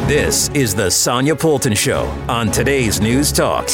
This is the Sonia Poulton Show on today's News Talk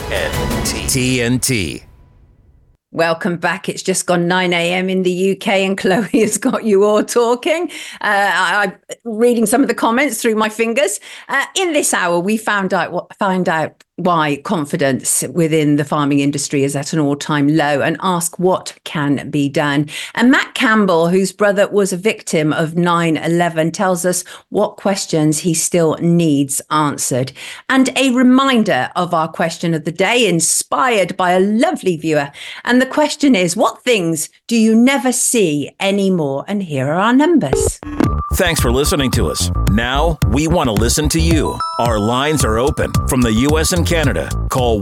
TNT. Welcome back. It's just gone 9 a.m. in the UK and Chloe has got you all talking. I'm reading some of the comments through my fingers. In this hour, we found out why confidence within the farming industry is at an all-time low and ask what can be done. And Matt Campbell, whose brother was a victim of 9/11, tells us what questions he still needs answered. And a reminder of our question of the day, inspired by a lovely viewer. And the question is, what things do you never see anymore? And here are our numbers. Thanks for listening to us. Now we want to listen to you. Our lines are open from the U.S. and Canada. Call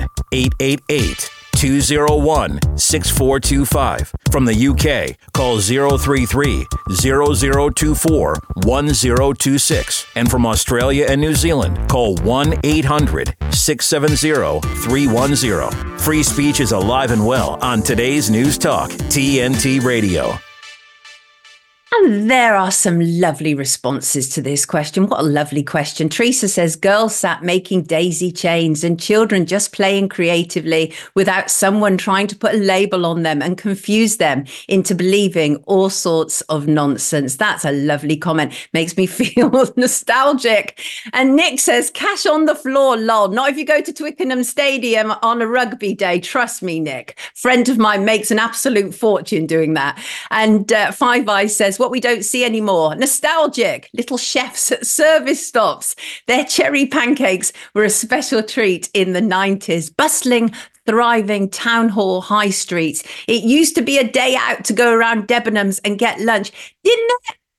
1-888-201-6425. From the UK, call 033-0024-1026. And from Australia and New Zealand, call 1-800-670-310. Free speech is alive and well on today's News Talk, TNT Radio. And there are some lovely responses to this question. What a lovely question. Teresa says, girls sat making daisy chains and children just playing creatively without someone trying to put a label on them and confuse them into believing all sorts of nonsense. That's a lovely comment. Makes me feel nostalgic. And Nick says, cash on the floor, lol. Not if you go to Twickenham Stadium on a rugby day. Trust me, Nick. Friend of mine makes an absolute fortune doing that. And Five Eyes says, what we don't see anymore. Nostalgic. Little chefs at service stops. Their cherry pancakes were a special treat in the 90s. Bustling, thriving town hall high streets. It used to be a day out to go around Debenhams and get lunch. Didn't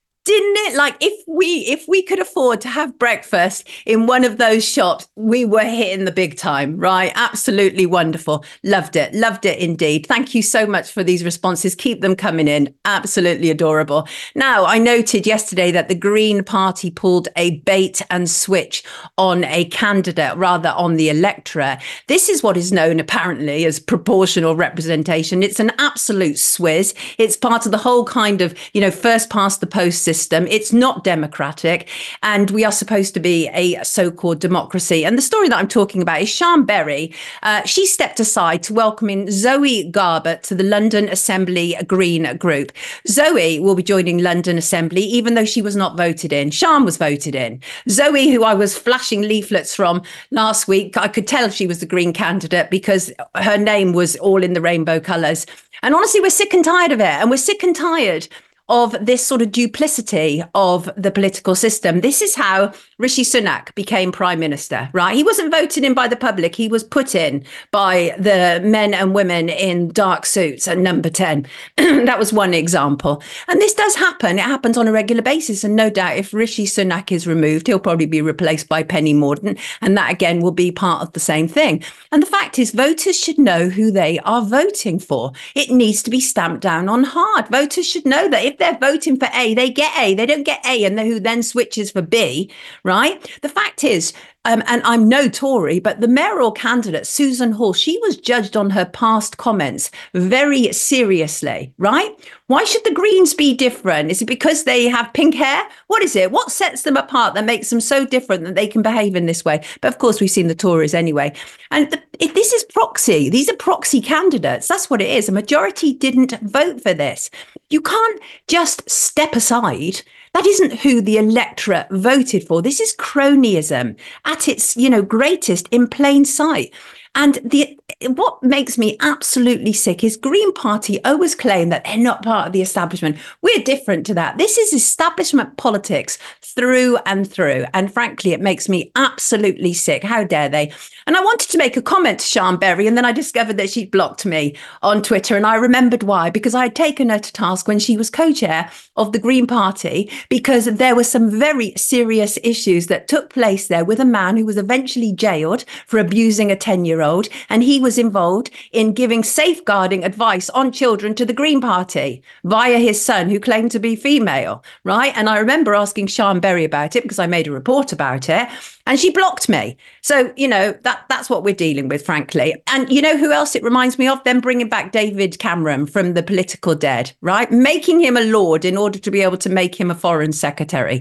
it? Like if we could afford to have breakfast in one of those shops, we were hitting the big time, right? Absolutely wonderful. Loved it indeed. Thank you so much for these responses. Keep them coming in. Absolutely adorable. Now, I noted yesterday that the Green Party pulled a bait and switch on a candidate, rather on the electorate. This is what is known apparently as proportional representation. It's an absolute swizz. It's part of the whole kind of, first past the post system. It's not democratic, and we are supposed to be a so-called democracy. And the story that I'm talking about is Sian Berry. She stepped aside to welcome in Zoe Garbett to the London Assembly Green Group. Zoe will be joining London Assembly, even though she was not voted in. Sian was voted in. Zoe, who I was flashing leaflets from last week, I could tell she was the Green candidate because her name was all in the rainbow colours. And honestly, we're sick and tired of it. And we're sick and tired of this sort of duplicity of the political system. This is how Rishi Sunak became prime minister, right? He wasn't voted in by the public. He was put in by the men and women in dark suits at number 10. That was one example. And this does happen. It happens on a regular basis. And no doubt if Rishi Sunak is removed, he'll probably be replaced by Penny Mordaunt. And that again will be part of the same thing. And the fact is, voters should know who they are voting for. It needs to be stamped down on hard. Voters should know that if they're voting for A, they get A. They don't get A and who then switches for B, right? The fact is, and I'm no Tory, but the mayoral candidate, Susan Hall, she was judged on her past comments very seriously, right? Why should the Greens be different? Is it because they have pink hair? What is it? What sets them apart that makes them so different that they can behave in this way? But of course, we've seen the Tories anyway. And if this is proxy, these are proxy candidates. That's what it is. A majority didn't vote for this. You can't just step aside. That isn't who the electorate voted for. This is cronyism at its, greatest in plain sight. And what makes me absolutely sick is Green Party always claim that they're not part of the establishment. We're different to that. This is establishment politics through and through. And frankly, it makes me absolutely sick. How dare they? And I wanted to make a comment to Sian Berry, and then I discovered that she'd blocked me on Twitter. And I remembered why, because I had taken her to task when she was co-chair of the Green Party, because there were some very serious issues that took place there with a man who was eventually jailed for abusing a 10-year-old. And he was involved in giving safeguarding advice on children to the Green Party via his son, who claimed to be female, right? And I remember asking Sian Berry about it because I made a report about it. And she blocked me. So, that's what we're dealing with, frankly. And you know who else it reminds me of? Them bringing back David Cameron from the political dead, right? Making him a lord in order to be able to make him a foreign secretary.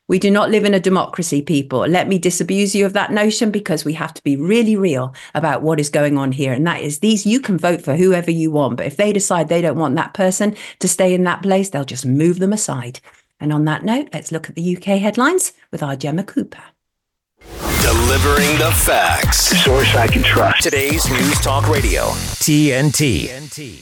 We do not live in a democracy, people. Let me disabuse you of that notion, because we have to be really real about what is going on here. And that is you can vote for whoever you want, but if they decide they don't want that person to stay in that place, they'll just move them aside. And on that note, let's look at the UK headlines with our Gemma Cooper. Delivering the facts. Source I can trust. Today's News Talk Radio, TNT.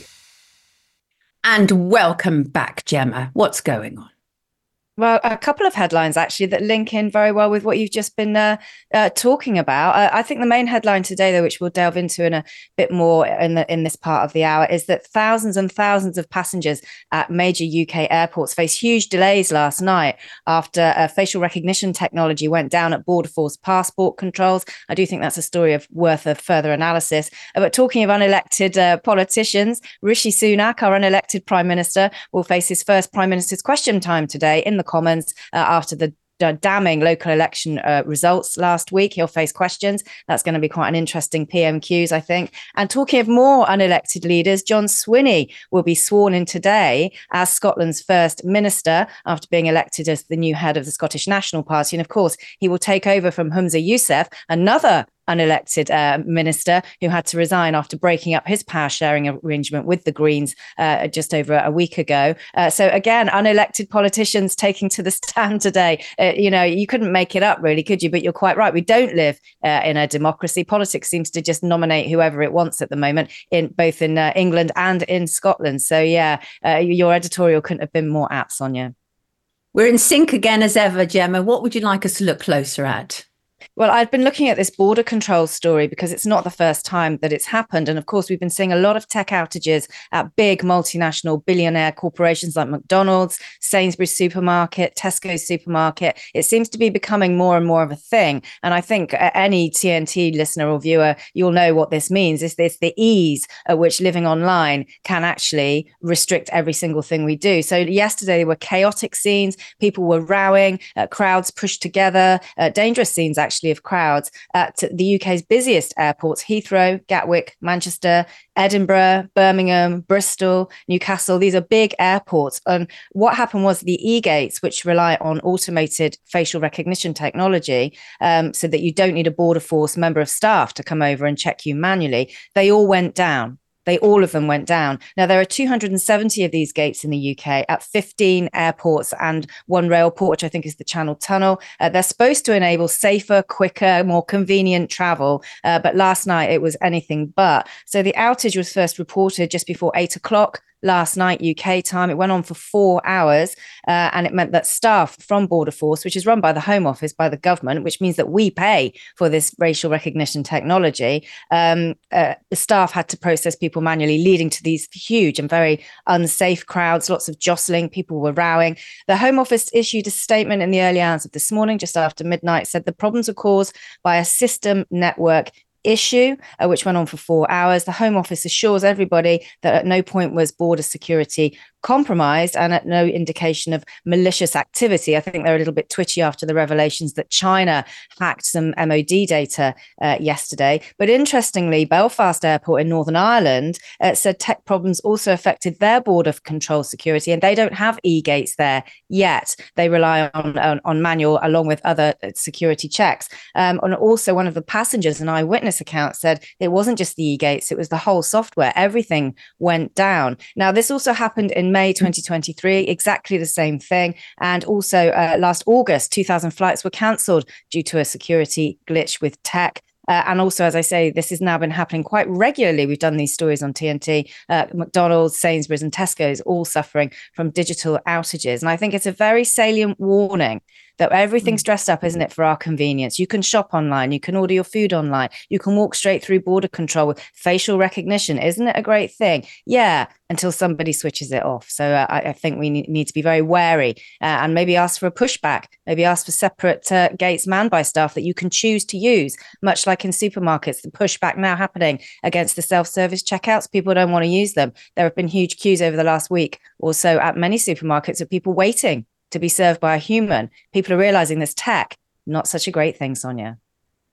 And welcome back, Gemma. What's going on? Well, a couple of headlines, actually, that link in very well with what you've just been talking about. I think the main headline today, though, which we'll delve into in a bit more in this part of the hour, is that thousands and thousands of passengers at major UK airports faced huge delays last night after facial recognition technology went down at Border Force passport controls. I do think that's a story worth a further analysis. But talking of unelected politicians, Rishi Sunak, our unelected Prime Minister, will face his first Prime Minister's question time today in the Commons after the damning local election results last week. He'll face questions. That's going to be quite an interesting PMQs, I think. And talking of more unelected leaders, John Swinney will be sworn in today as Scotland's first minister after being elected as the new head of the Scottish National Party. And of course, he will take over from Humza Yousaf, another unelected minister who had to resign after breaking up his power sharing arrangement with the Greens just over a week ago. So again, unelected politicians taking to the stand today. You couldn't make it up, really, could you? But you're quite right. We don't live in a democracy. Politics seems to just nominate whoever it wants at the moment, in both in England and in Scotland. So yeah, your editorial couldn't have been more apt, Sonia. We're in sync again as ever, Gemma. What would you like us to look closer at? Well, I've been looking at this border control story because it's not the first time that it's happened. And of course, we've been seeing a lot of tech outages at big multinational billionaire corporations like McDonald's, Sainsbury's supermarket, Tesco supermarket. It seems to be becoming more and more of a thing. And I think any TNT listener or viewer, you'll know what this means. Is this the ease at which living online can actually restrict every single thing we do? So yesterday there were chaotic scenes. People were rowing, crowds pushed together, dangerous scenes actually of crowds at the UK's busiest airports: Heathrow, Gatwick, Manchester, Edinburgh, Birmingham, Bristol, Newcastle. These are big airports. And what happened was the e-gates, which rely on automated facial recognition technology, so that you don't need a Border Force member of staff to come over and check you manually, they all went down. All of them went down. Now, there are 270 of these gates in the UK at 15 airports and one rail port, which I think is the Channel Tunnel. They're supposed to enable safer, quicker, more convenient travel. But last night it was anything but. So the outage was first reported just before 8 o'clock last night, UK time. It went on for 4 hours, and it meant that staff from Border Force, which is run by the Home Office, by the government, which means that we pay for this racial recognition technology, the staff had to process people manually, leading to these huge and very unsafe crowds, lots of jostling, people were rowing. The Home Office issued a statement in the early hours of this morning, just after midnight, said the problems were caused by a system network issue, which went on for 4 hours. The Home Office assures everybody that at no point was border security compromised and at no indication of malicious activity. I think they're a little bit twitchy after the revelations that China hacked some MOD data yesterday. But interestingly, Belfast Airport in Northern Ireland said tech problems also affected their border control security, and they don't have e-gates there yet. They rely on manual along with other security checks. And also one of the passengers, an eyewitness account, said it wasn't just the e-gates, it was the whole software. Everything went down. Now, this also happened in May 2023, exactly the same thing. And also last August, 2,000 flights were cancelled due to a security glitch with tech. And also, as I say, this has now been happening quite regularly. We've done these stories on TNT. McDonald's, Sainsbury's and Tesco's all suffering from digital outages. And I think it's a very salient warning that everything's dressed up, isn't it, for our convenience. You can shop online, you can order your food online, you can walk straight through border control with facial recognition. Isn't it a great thing? Yeah, until somebody switches it off. So I think we need to be very wary and maybe ask for a pushback, maybe ask for separate gates manned by staff that you can choose to use, much like in supermarkets. The pushback now happening against the self-service checkouts. People don't want to use them. There have been huge queues over the last week or so at many supermarkets of people waiting to be served by a human. People are realizing this tech, not such a great thing, Sonia.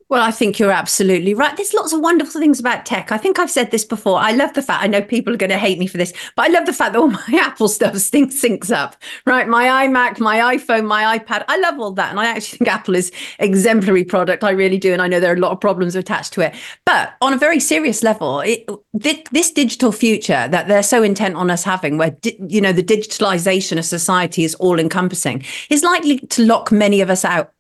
Well, I think you're absolutely right. There's lots of wonderful things about tech. I think I've said this before. I love the fact, I know people are going to hate me for this, but I love the fact that all my Apple stuff syncs up, right? My iMac, my iPhone, my iPad. I love all that. And I actually think Apple is exemplary product. I really do. And I know there are a lot of problems attached to it. But on a very serious level, this digital future that they're so intent on us having, where, the digitalization of society is all encompassing, is likely to lock many of us out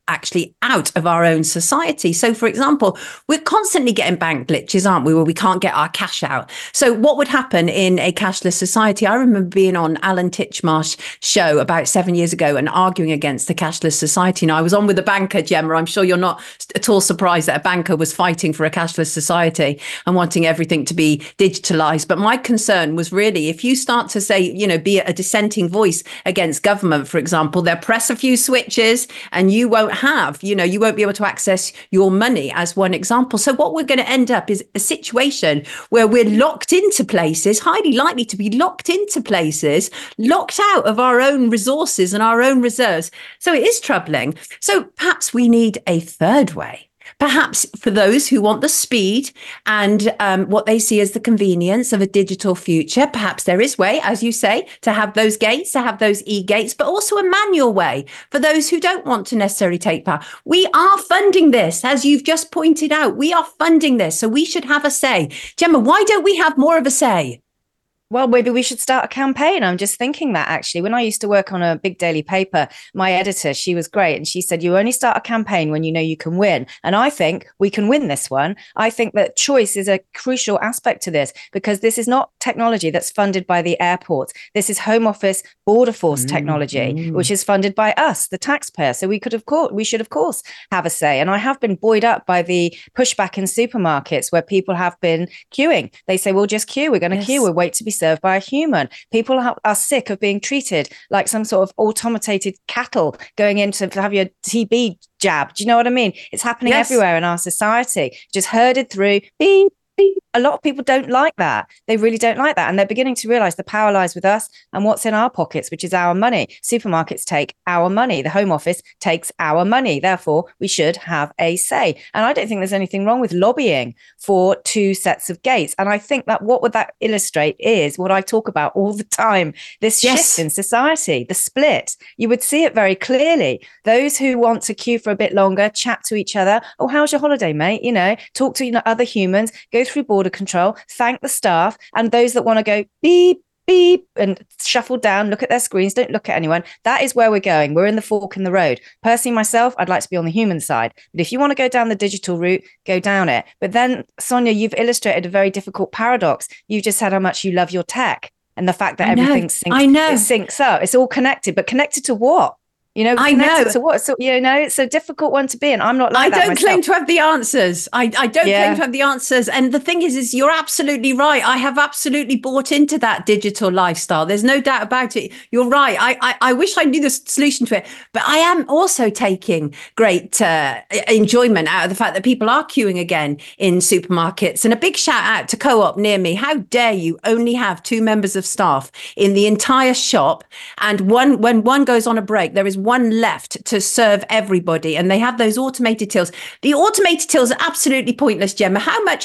of our own society. So, for example, we're constantly getting bank glitches, aren't we, where we can't get our cash out. So what would happen in a cashless society? I remember being on Alan Titchmarsh's show about 7 years ago and arguing against the cashless society. Now, I was on with a banker, Gemma. I'm sure you're not at all surprised that a banker was fighting for a cashless society and wanting everything to be digitalized. But my concern was really, if you start to say, be a dissenting voice against government, for example, they'll press a few switches and you won't you won't be able to access your money, as one example. So what we're going to end up is a situation where we're locked into places, highly likely to be locked into places, locked out of our own resources and our own reserves. So it is troubling. So perhaps we need a third way. Perhaps for those who want the speed and what they see as the convenience of a digital future, perhaps there is way, as you say, to have those gates, to have those e-gates, but also a manual way for those who don't want to necessarily take power. We are funding this, as you've just pointed out. We are funding this, so we should have a say. Gemma, why don't we have more of a say? Well, maybe we should start a campaign. I'm just thinking that, actually. When I used to work on a big daily paper, my editor, she was great. And she said, you only start a campaign when you know you can win. And I think we can win this one. I think that choice is a crucial aspect to this, because this is not technology that's funded by the airports. This is Home Office border force technology, which is funded by us, the taxpayer. So we should, of course, have a say. And I have been buoyed up by the pushback in supermarkets where people have been queuing. They say, we'll just queue. We're going to queue. We'll wait to be served by a human. People are sick of being treated like some sort of automated cattle going in to have your TB jab. Do you know what I mean? It's happening everywhere in our society. Just herded through. Beep, beep. A lot of people don't like that. They really don't like that. And they're beginning to realize the power lies with us and what's in our pockets, which is our money. Supermarkets take our money. The Home Office takes our money. Therefore, we should have a say. And I don't think there's anything wrong with lobbying for two sets of gates. And I think that what would that illustrate is what I talk about all the time, this shift in society, the split. You would see it very clearly. Those who want to queue for a bit longer, chat to each other. Oh, how's your holiday, mate? Talk to other humans, go through border control, thank the staff, and those that want to go beep, beep, and shuffle down, look at their screens, don't look at anyone. That is where we're going. We're in the fork in the road. Personally, myself, I'd like to be on the human side. But if you want to go down the digital route, go down it. But then, Sonia, you've illustrated a very difficult paradox. You just said how much you love your tech and the fact that everything syncs up. It's all connected, but connected to what? I know. To what? So, it's a difficult one to be in. I'm not like that. I don't claim to have the answers. I don't claim to have the answers. And the thing is you're absolutely right. I have absolutely bought into that digital lifestyle. There's no doubt about it. You're right. I wish I knew the solution to it, but I am also taking great enjoyment out of the fact that people are queuing again in supermarkets. And a big shout out to Co-op near me. How dare you only have 2 members of staff in the entire shop, and when one goes on a break, there is one left to serve everybody, and they have those automated tills. The automated tills are absolutely pointless, Gemma.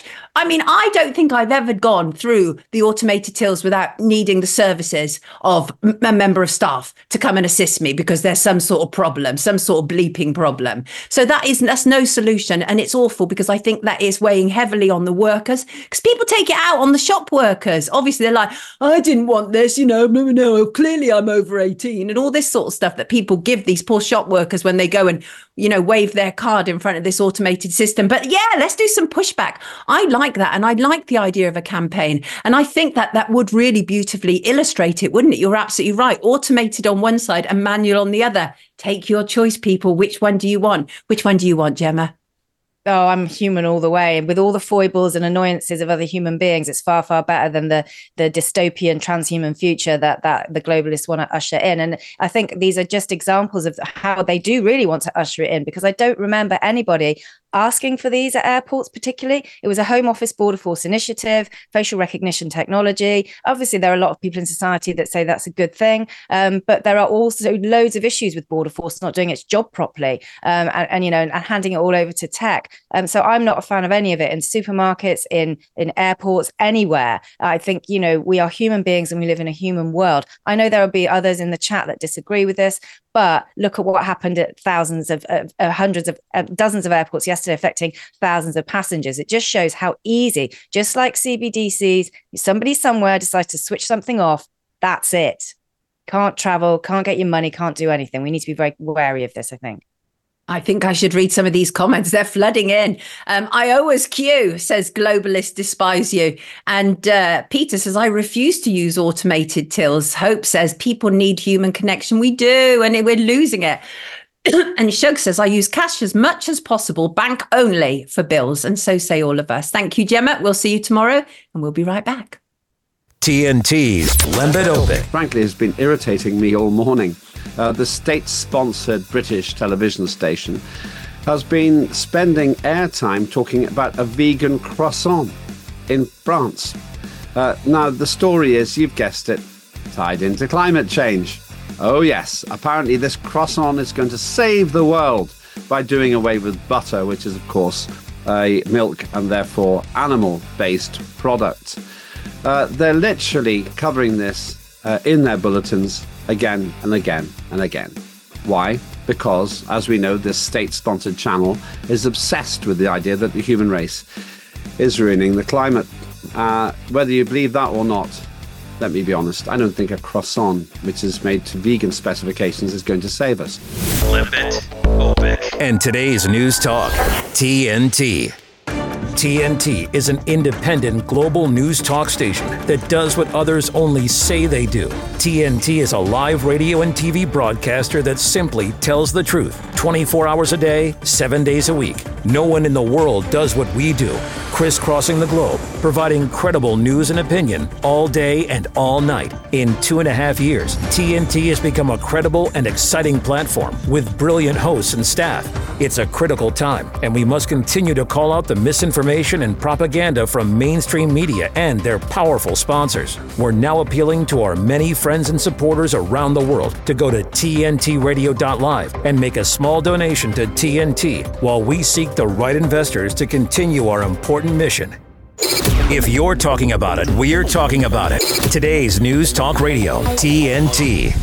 I don't think I've ever gone through the automated tills without needing the services of a member of staff to come and assist me because there's some sort of problem, some sort of bleeping problem. So that's no solution, and it's awful because I think that is weighing heavily on the workers, because people take it out on the shop workers. Obviously, they're like, I didn't want this, no, clearly I'm over 18, and all this sort of stuff that people give these poor shop workers when they go and wave their card in front of this automated system. But let's do some pushback. I like that, and I like the idea of a campaign, and I think that would really beautifully illustrate it, wouldn't it? You're absolutely right. Automated on one side and manual on the other. Take your choice, people. Which one do you want? Which one do you want, Gemma? Oh, I'm human all the way. And with all the foibles and annoyances of other human beings, it's far, far better than the dystopian transhuman future that the globalists want to usher in. And I think these are just examples of how they do really want to usher it in, because I don't remember anybody asking for these at airports particularly. It was a Home Office Border Force initiative, facial recognition technology. Obviously, there are a lot of people in society that say that's a good thing, but there are also loads of issues with Border Force not doing its job properly, and handing it all over to tech. So I'm not a fan of any of it in supermarkets, in airports, anywhere. I think, we are human beings and we live in a human world. I know there will be others in the chat that disagree with this, but look at what happened at dozens of airports yesterday, affecting thousands of passengers. It just shows how easy, just like CBDCs, somebody somewhere decides to switch something off, that's it. Can't travel, can't get your money, can't do anything. We need to be very wary of this, I think. I think I should read some of these comments. They're flooding in. I always queue, says globalists despise you. And Peter says, I refuse to use automated tills. Hope says, people need human connection. We do, and we're losing it. And Shug says, I use cash as much as possible, bank only for bills. And so say all of us. Thank you, Gemma. We'll see you tomorrow, and we'll be right back. TNT's Lembit Open. Frankly, it's been irritating me all morning. The state-sponsored British television station has been spending airtime talking about a vegan croissant in France. Now, the story is, you've guessed it, tied into climate change. Oh yes, apparently this croissant is going to save the world by doing away with butter, which is, of course, a milk and therefore animal-based product. They're literally covering this in their bulletins again and again and again. Why? Because, as we know, this state-sponsored channel is obsessed with the idea that the human race is ruining the climate. Whether you believe that or not, let me be honest, I don't think a croissant, which is made to vegan specifications, is going to save us. Lembit Open. And today's news talk, TNT. TNT is an independent global news talk station that does what others only say they do. TNT is a live radio and TV broadcaster that simply tells the truth 24 hours a day, 7 days a week. No one in the world does what we do, crisscrossing the globe, providing credible news and opinion all day and all night. In 2.5 years, TNT has become a credible and exciting platform with brilliant hosts and staff. It's a critical time, and we must continue to call out the misinformation and propaganda from mainstream media and their powerful sponsors. We're now appealing to our many friends and supporters around the world to go to tntradio.live and make a small donation to TNT while we seek the right investors to continue our important mission. If you're talking about it, we're talking about it. Today's News Talk Radio, TNT.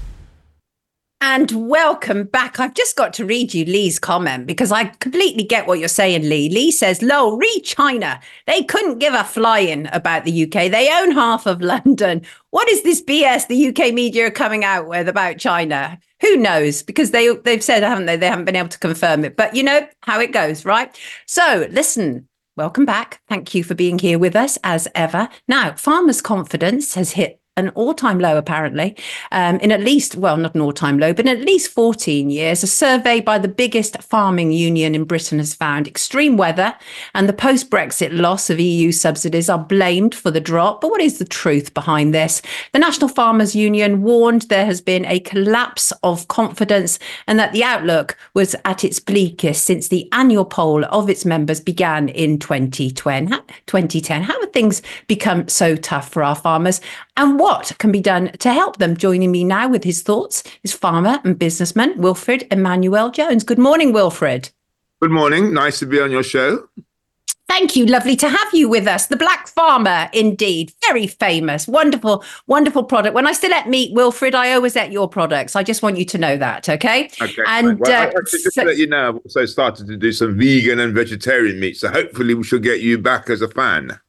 And welcome back. I've just got to read you Lee's comment because I completely get what you're saying, Lee. Lee says, lol, re China. They couldn't give a flying about the UK. They own half of London. What is this BS the UK media are coming out with about China? Who knows? Because they've said, haven't they? They haven't been able to confirm it. But you know how it goes, right? So listen, welcome back. Thank you for being here with us as ever. Now, farmers' confidence has hit an all-time low, apparently, in at least, well, not an all-time low, but in at least 14 years. A survey by the biggest farming union in Britain has found extreme weather and the post-Brexit loss of EU subsidies are blamed for the drop. But what is the truth behind this? The National Farmers Union warned there has been a collapse of confidence and that the outlook was at its bleakest since the annual poll of its members began in 2010. How have things become so tough for our farmers? And what can be done to help them? Joining me now with his thoughts is farmer and businessman Wilfred Emmanuel Jones. Good morning, Wilfred. Good morning. Nice to be on your show. Thank you. Lovely to have you with us. The Black Farmer, indeed. Very famous. Wonderful, wonderful product. When I still ate meat, Wilfred, I always ate your products. I just want you to know that, okay? Okay. And well, just to let you know, I've also started to do some vegan and vegetarian meat. So hopefully we shall get you back as a fan.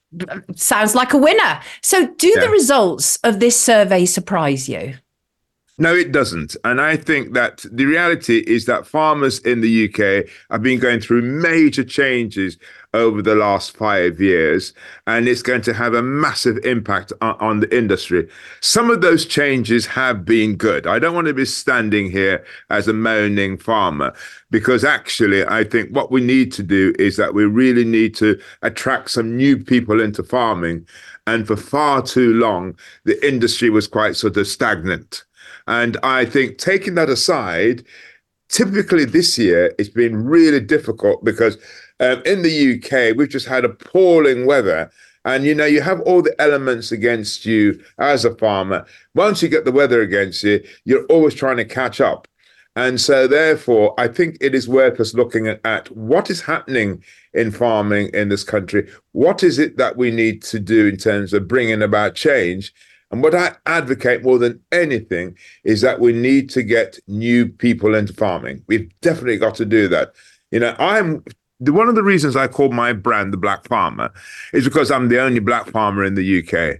Sounds like a winner. So do the results of this survey surprise you? No, it doesn't. And I think that the reality is that farmers in the UK have been going through major changes over the last 5 years, and it's going to have a massive impact on the industry. Some of those changes have been good. I don't want to be standing here as a moaning farmer, because actually I think what we need to do is that we really need to attract some new people into farming. And for far too long, the industry was quite sort of stagnant. And I think taking that aside, typically this year it's been really difficult because in the UK, we've just had appalling weather. And, you know, you have all the elements against you as a farmer. Once you get the weather against you, you're always trying to catch up. And so, therefore, I think it is worth us looking at what is happening in farming in this country. What is it that we need to do in terms of bringing about change? And what I advocate more than anything is that we need to get new people into farming. We've definitely got to do that. You know, one of the reasons I call my brand The Black Farmer is because I'm the only black farmer in the UK.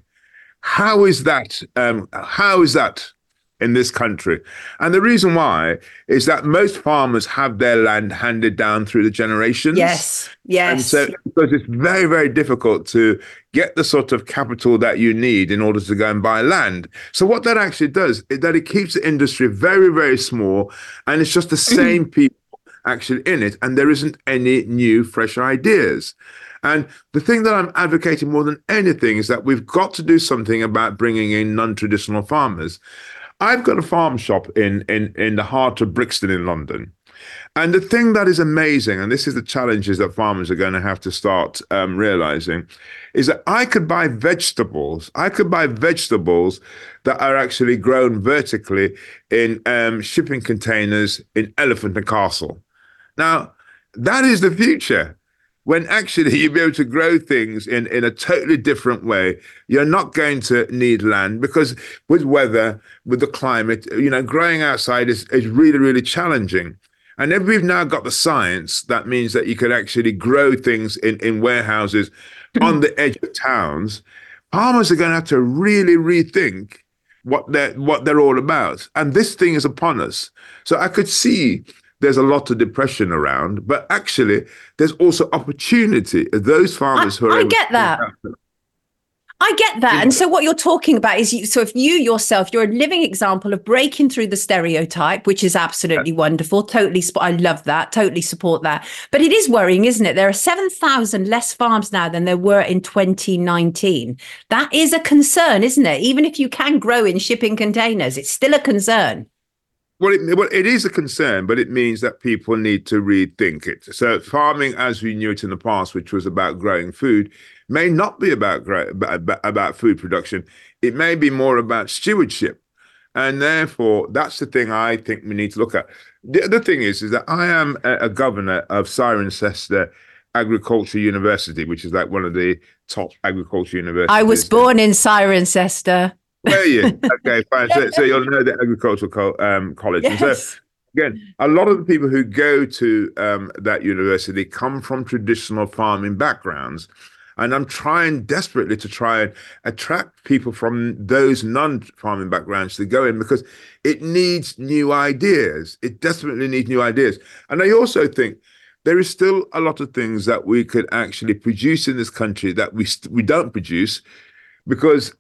How is that? How is that in this country? And the reason why is that most farmers have their land handed down through the generations. Yes. And so, because it's very, very difficult to get the sort of capital that you need in order to go and buy land. So what that actually does is that it keeps the industry very, very small, and it's just the same people actually in it, and there isn't any new fresh ideas. And the thing that I'm advocating more than anything is that we've got to do something about bringing in non-traditional farmers. I've got a farm shop in the heart of Brixton in London. And the thing that is amazing, and this is the challenges that farmers are going to have to start realizing, is that I could buy vegetables. I could buy vegetables that are actually grown vertically in shipping containers in Elephant and Castle. Now, that is the future, when actually you'll be able to grow things in a totally different way. You're not going to need land, because with weather, with the climate, you know, growing outside is really, really challenging. And if we've now got the science, that means that you could actually grow things in warehouses on the edge of towns. Farmers are going to have to really rethink what they're all about. And this thing is upon us. So I could see there's a lot of depression around, but actually there's also opportunity. Those farmers who are I get that. I get that. And so what you're talking about is, if you yourself, you're a living example of breaking through the stereotype, which is absolutely wonderful. Totally. I love that. Totally support that. But it is worrying, isn't it? There are 7,000 less farms now than there were in 2019. That is a concern, isn't it? Even if you can grow in shipping containers, it's still a concern. Well, it is a concern, but it means that people need to rethink it. So farming as we knew it in the past, which was about growing food, may not be about food production. It may be more about stewardship. And therefore, that's the thing I think we need to look at. The other thing is that I am a governor of Cirencester Agriculture University, which is like one of the top agriculture universities. I was born in Cirencester. Were you? Okay, fine. So you'll know the agricultural college. Yes. And so, again, a lot of the people who go to that university come from traditional farming backgrounds. And I'm trying desperately to try and attract people from those non-farming backgrounds to go in, because it needs new ideas. It desperately needs new ideas. And I also think there is still a lot of things that we could actually produce in this country that we don't produce. Because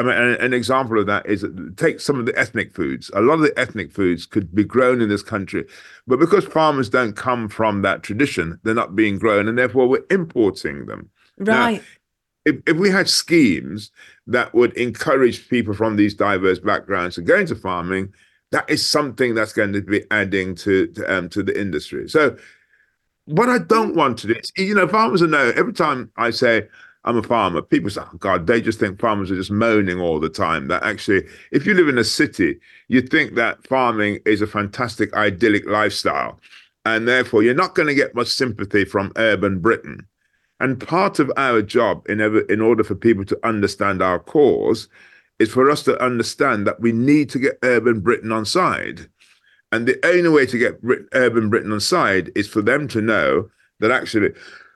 an example of that is, take some of the ethnic foods. A lot of the ethnic foods could be grown in this country, but because farmers don't come from that tradition, they're not being grown, and therefore we're importing them. Right. Now, if we had schemes that would encourage people from these diverse backgrounds to go into farming, that is something that's going to be adding to the industry. So what I don't want to do is, you know, farmers know every time I say I'm a farmer, people say, oh God, they just think farmers are just moaning all the time. That actually, if you live in a city, you think that farming is a fantastic, idyllic lifestyle. And therefore, you're not going to get much sympathy from urban Britain. And part of our job, in order for people to understand our cause, is for us to understand that we need to get urban Britain on side. And the only way to get urban Britain on side is for them to know that actually,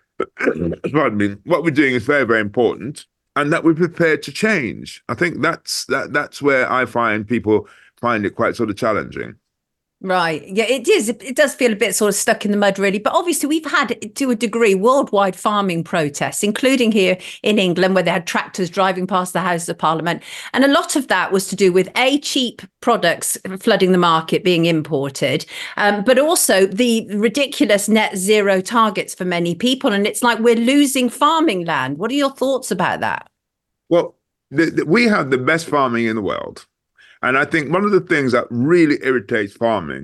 pardon me, what we're doing is very, very important, and that we're prepared to change. I think that's where I find people find it quite sort of challenging. Right. Yeah, it is. It does feel a bit sort of stuck in the mud, really. But obviously, we've had, to a degree, worldwide farming protests, including here in England, where they had tractors driving past the Houses of Parliament. And a lot of that was to do with, cheap products flooding the market, being imported, but also the ridiculous net zero targets for many people. And it's like we're losing farming land. What are your thoughts about that? Well, we have the best farming in the world. And I think one of the things that really irritates farming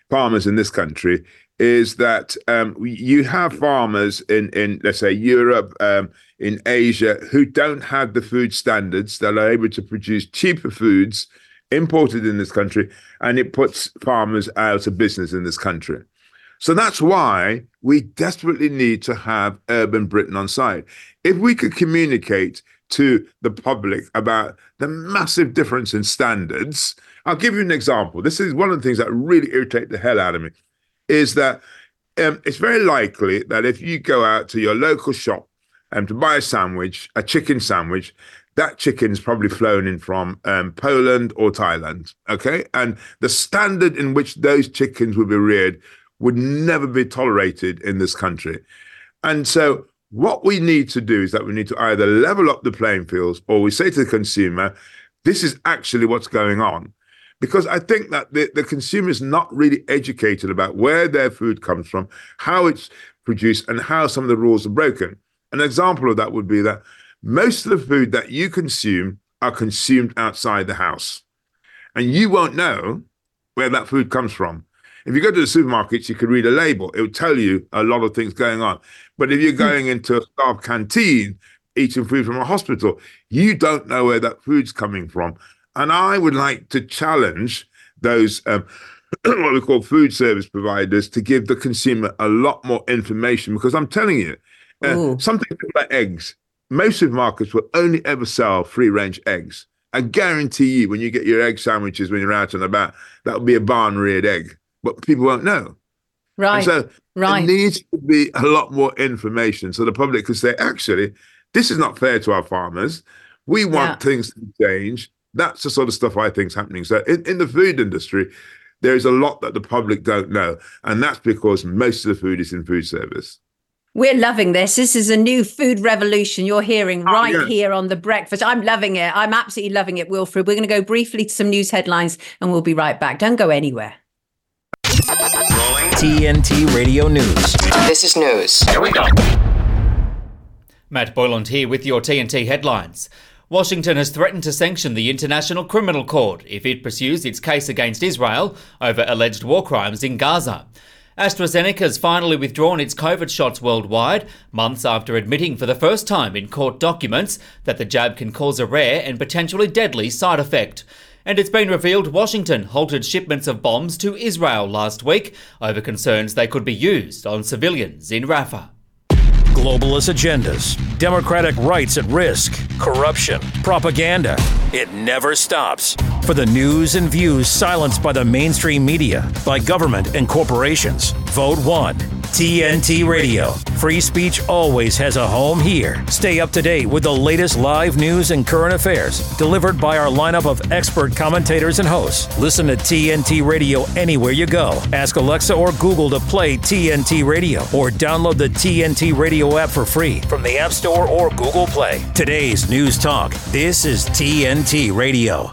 farmers in this country is that you have farmers in let's say Europe, in Asia, who don't have the food standards that are able to produce cheaper foods imported in this country, and it puts farmers out of business in this country. So that's why we desperately need to have Urban Britain on side. If we could communicate to the public about the massive difference in standards, I'll give you an example. This is one of the things that really irritate the hell out of me, is that it's very likely that if you go out to your local shop to buy a sandwich, a chicken sandwich, that chicken is probably flown in from Poland or Thailand, okay? And the standard in which those chickens would be reared would never be tolerated in this country. And so what we need to do is that we need to either level up the playing fields, or we say to the consumer, this is actually what's going on. Because I think that the consumer is not really educated about where their food comes from, how it's produced, and how some of the rules are broken. An example of that would be that most of the food that you consume are consumed outside the house. And you won't know where that food comes from. If you go to the supermarkets, you can read a label. It will tell you a lot of things going on. But if you're going into a staff canteen, eating food from a hospital, you don't know where that food's coming from. And I would like to challenge those what we call food service providers to give the consumer a lot more information, because I'm telling you, something like eggs, most supermarkets will only ever sell free-range eggs. I guarantee you, when you get your egg sandwiches when you're out and about, that will be a barn-reared egg, but people won't know. Right. And so there needs to be a lot more information so the public can say, actually, this is not fair to our farmers. We want things to change. That's the sort of stuff I think is happening. So in the food industry, there is a lot that the public don't know. And that's because most of the food is in food service. We're loving this. This is a new food revolution you're hearing here on The Breakfast. I'm loving it. I'm absolutely loving it, Wilfred. We're going to go briefly to some news headlines and we'll be right back. Don't go anywhere. TNT Radio News. This is news. Here we go. Matt Boyland here with your TNT headlines. Washington has threatened to sanction the International Criminal Court if it pursues its case against Israel over alleged war crimes in Gaza. AstraZeneca has finally withdrawn its COVID shots worldwide, months after admitting for the first time in court documents that the jab can cause a rare and potentially deadly side effect. And it's been revealed Washington halted shipments of bombs to Israel last week over concerns they could be used on civilians in Rafah. Globalist agendas, democratic rights at risk, corruption, propaganda. It never stops. For the news and views silenced by the mainstream media, by government and corporations, vote 1. TNT Radio. Free speech always has a home here. Stay up to date with the latest live news and current affairs, delivered by our lineup of expert commentators and hosts. Listen to TNT Radio anywhere you go. Ask Alexa or Google to play TNT Radio, or download the TNT Radio app for free from the App Store or Google Play. Today's News Talk. This is TNT Radio.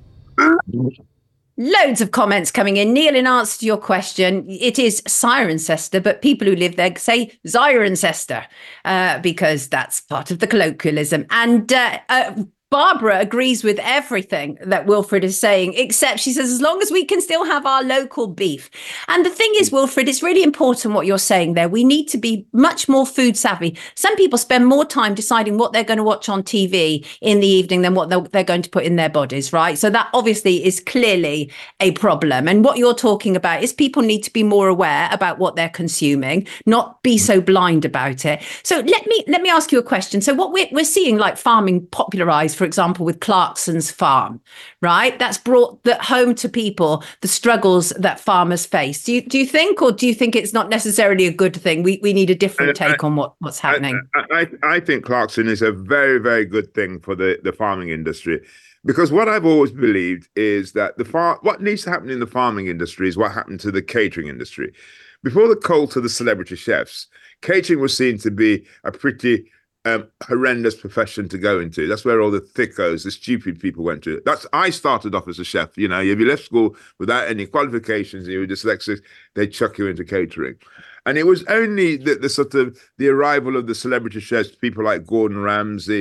Loads of comments coming in. Neil, in answer to your question, it is Cirencester, but people who live there say Cirencester because that's part of the colloquialism. And Barbara agrees with everything that Wilfred is saying, except she says, as long as we can still have our local beef. And the thing is, Wilfred, it's really important what you're saying there. We need to be much more food savvy. Some people spend more time deciding what they're going to watch on TV in the evening than what they're going to put in their bodies, right? So that obviously is clearly a problem. And what you're talking about is people need to be more aware about what they're consuming, not be so blind about it. So let me ask you a question. So what we're seeing, like farming popularized, for example, with Clarkson's Farm, right? That's brought home to people the struggles that farmers face. Do you think, or do you think it's not necessarily a good thing? We need a different take on what's happening. I think Clarkson is a very, very good thing for the farming industry, because what I've always believed is that what needs to happen in the farming industry is what happened to the catering industry. Before the cult of the celebrity chefs, catering was seen to be a pretty horrendous profession to go into. That's where all the thickos, the stupid people went to. I started off as a chef. You know, if you left school without any qualifications and you were dyslexic, they'd chuck you into catering. And it was only the arrival of the celebrity chefs, people like Gordon Ramsay,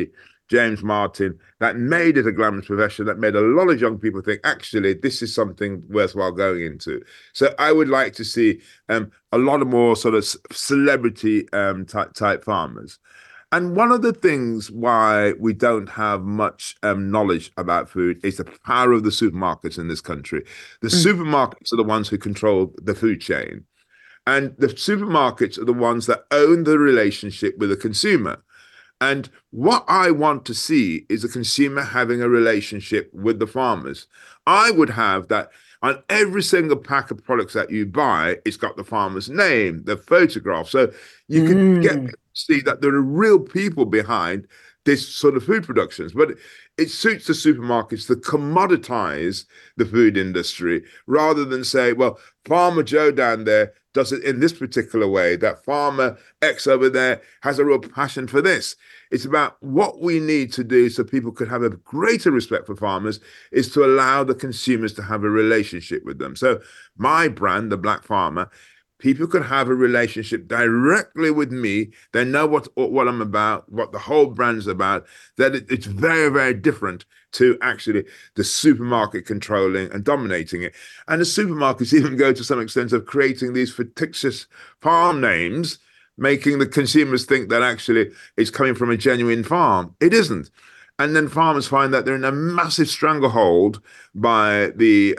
James Martin, that made it a glamorous profession, that made a lot of young people think, actually, this is something worthwhile going into. So I would like to see a lot of more sort of celebrity type farmers. And one of the things why we don't have much knowledge about food is the power of the supermarkets in this country. The supermarkets are the ones who control the food chain. And the supermarkets are the ones that own the relationship with the consumer. And what I want to see is a consumer having a relationship with the farmers. I would have that on every single pack of products that you buy, it's got the farmer's name, the photograph. So you can see that there are real people behind this sort of food productions. But it suits the supermarkets to commoditize the food industry rather than say, well, Farmer Joe down there does it in this particular way, that Farmer X over there has a real passion for this. It's about what we need to do so people could have a greater respect for farmers is to allow the consumers to have a relationship with them. So my brand, The Black Farmer, people could have a relationship directly with me. They know what I'm about, what the whole brand's about, that it's very, very different to actually the supermarket controlling and dominating it. And the supermarkets even go to some extent of creating these fictitious farm names, making the consumers think that actually it's coming from a genuine farm. It isn't. And then farmers find that they're in a massive stranglehold by the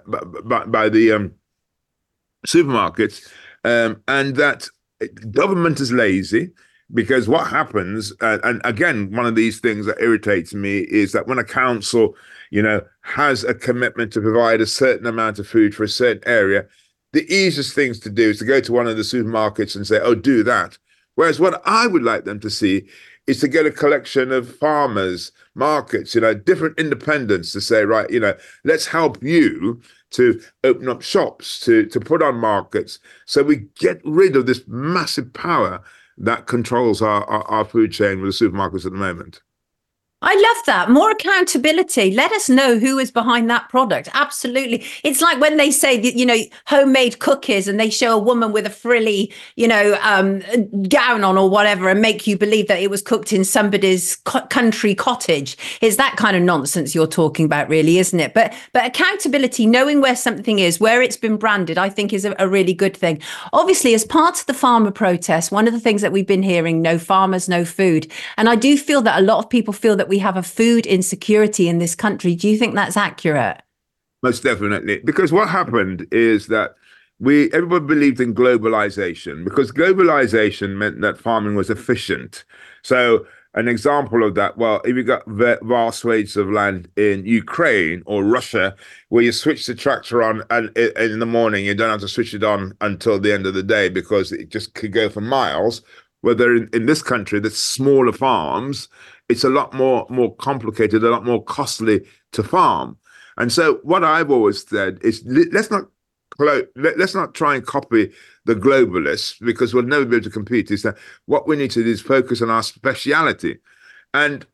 supermarkets, and that government is lazy. Because what happens, and again, one of these things that irritates me is that when a council, has a commitment to provide a certain amount of food for a certain area, the easiest things to do is to go to one of the supermarkets and say, oh, do that. Whereas what I would like them to see is to get a collection of farmers, markets, different independents to say, right, let's help you to open up shops, to put on markets, so we get rid of this massive power that controls our food chain with the supermarkets at the moment. I love that. More accountability. Let us know who is behind that product. Absolutely. It's like when they say that, homemade cookies and they show a woman with a frilly, gown on or whatever and make you believe that it was cooked in somebody's country cottage. It's that kind of nonsense you're talking about, really, isn't it? But accountability, knowing where something is, where it's been branded, I think is a really good thing. Obviously, as part of the farmer protest, one of the things that we've been hearing, no farmers, no food. And I do feel that a lot of people feel that we have a food insecurity in this country. Do you think that's accurate? Most definitely. Because what happened is that everybody believed in globalization, because globalization meant that farming was efficient. So an example of that, well, if you've got vast swathes of land in Ukraine or Russia, where you switch the tractor on and in the morning, you don't have to switch it on until the end of the day because it just could go for miles. Whether in this country, the smaller farms, it's a lot more complicated, a lot more costly to farm. And so what I've always said is let's not try and copy the globalists, because we'll never be able to compete. Is that what we need to do is focus on our speciality. And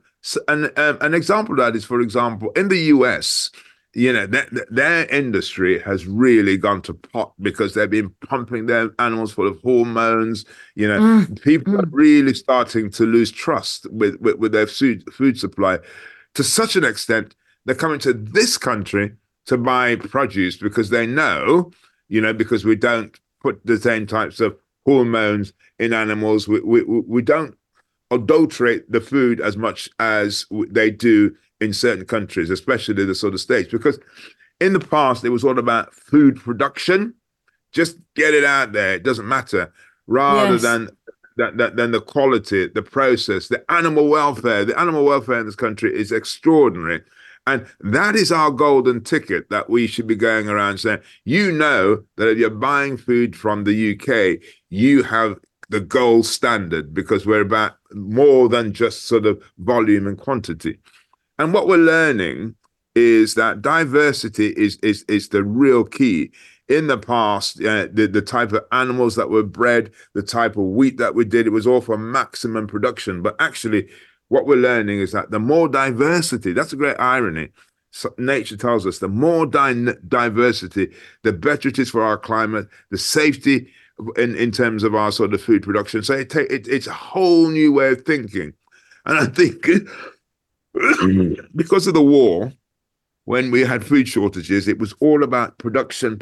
an example of that is, for example, in the US, their industry has really gone to pot because they've been pumping their animals full of hormones. People are really starting to lose trust with their food supply to such an extent they're coming to this country to buy produce because they know, because we don't put the same types of hormones in animals. We don't adulterate the food as much as they do in certain countries, especially the sort of States, because in the past it was all about food production, just get it out there, it doesn't matter, rather than the quality, the process, the animal welfare. The animal welfare in this country is extraordinary, and that is our golden ticket that we should be going around saying, that if you're buying food from the UK, you have the gold standard, because we're about more than just sort of volume and quantity. And what we're learning is that diversity is the real key. In the past, the type of animals that were bred, the type of wheat that we did, it was all for maximum production. But actually, what we're learning is that the more diversity, that's a great irony. So nature tells us the more diversity, the better it is for our climate, the safety in terms of our sort of food production. So it's a whole new way of thinking. And I think because of the war, when we had food shortages, it was all about production.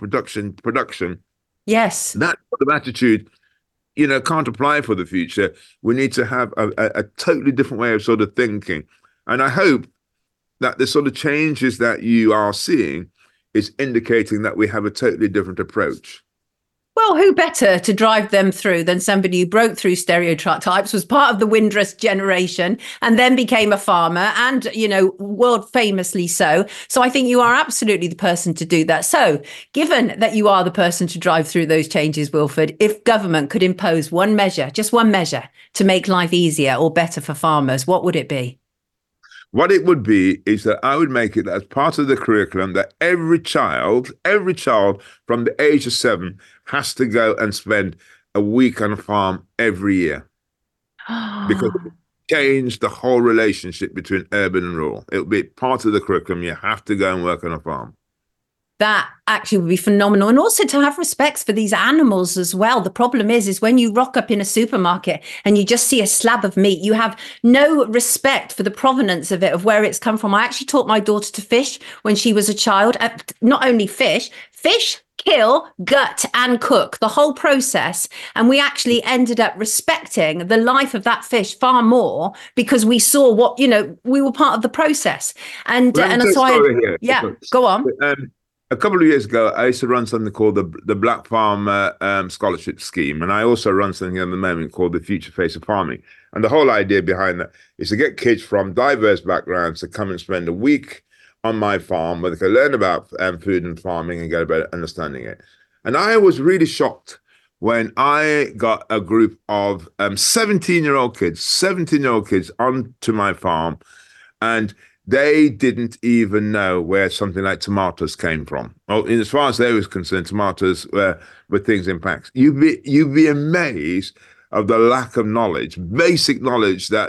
Yes. That sort of attitude, can't apply for the future. We need to have a totally different way of sort of thinking. And I hope that the sort of changes that you are seeing is indicating that we have a totally different approach. Well, who better to drive them through than somebody who broke through stereotypes, was part of the Windrush generation, and then became a farmer and, world famously so. So I think you are absolutely the person to do that. So given that you are the person to drive through those changes, Wilfred, if government could impose one measure, just one measure to make life easier or better for farmers, what would it be? What it would be is that I would make it as part of the curriculum that every child from the age of 7 has to go and spend a week on a farm every year. Because it changed the whole relationship between urban and rural. It would be part of the curriculum. You have to go and work on a farm. That actually would be phenomenal. And also to have respect for these animals as well. The problem is when you rock up in a supermarket and you just see a slab of meat, you have no respect for the provenance of it, of where it's come from. I actually taught my daughter to fish when she was a child. Not only fish, kill, gut and cook, the whole process. And we actually ended up respecting the life of that fish far more because we saw what, we were part of the process. And so go on. A couple of years ago, I used to run something called the Black Farmer Scholarship Scheme. And I also run something at the moment called the Future Face of Farming. And the whole idea behind that is to get kids from diverse backgrounds to come and spend a week on my farm where they can learn about food and farming and get a better understanding it. And I was really shocked when I got a group of 17-year-old kids onto my farm, and they didn't even know where something like tomatoes came from. Well, as far as they was concerned, tomatoes were things in packs. You'd be amazed of the lack of knowledge, basic knowledge that,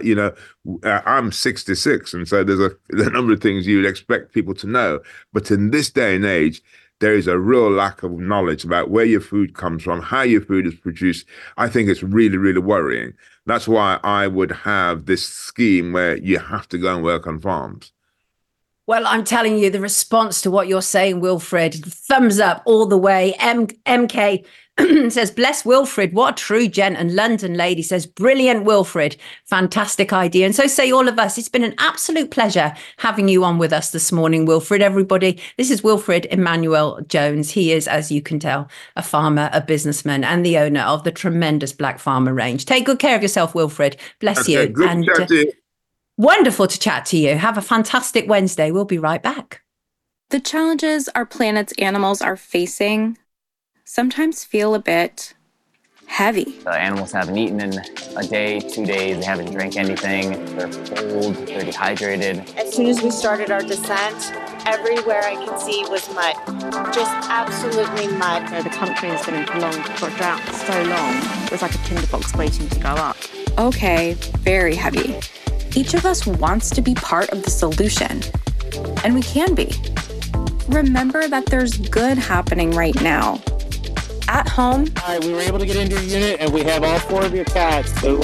I'm 66. And so there's a number of things you would expect people to know. But in this day and age, there is a real lack of knowledge about where your food comes from, how your food is produced. I think it's really, really worrying. That's why I would have this scheme where you have to go and work on farms. Well, I'm telling you, the response to what you're saying, Wilfred, thumbs up all the way. MK says, bless Wilfred, what a true gent. And London Lady says, brilliant, Wilfred, fantastic idea. And so say all of us. It's been an absolute pleasure having you on with us this morning, Wilfred. Everybody, this is Wilfred Emmanuel Jones. He is, as you can tell, a farmer, a businessman, and the owner of the tremendous Black Farmer range. Take good care of yourself, Wilfred. Bless you. Good and chat to you. Wonderful to chat to you. Have a fantastic Wednesday. We'll be right back. The challenges our planet's animals are facing sometimes feel a bit heavy. The animals haven't eaten in a day, 2 days. They haven't drank anything. They're cold, they're dehydrated. As soon as we started our descent, everywhere I could see was mud. Just absolutely mud. The country has been in prolonged drought for so long. It was like a tinderbox waiting to go up. Okay, very heavy. Each of us wants to be part of the solution, and we can be. Remember that there's good happening right now. At home. All right, we were able to get into your unit, and we have all 4 of your cats. So,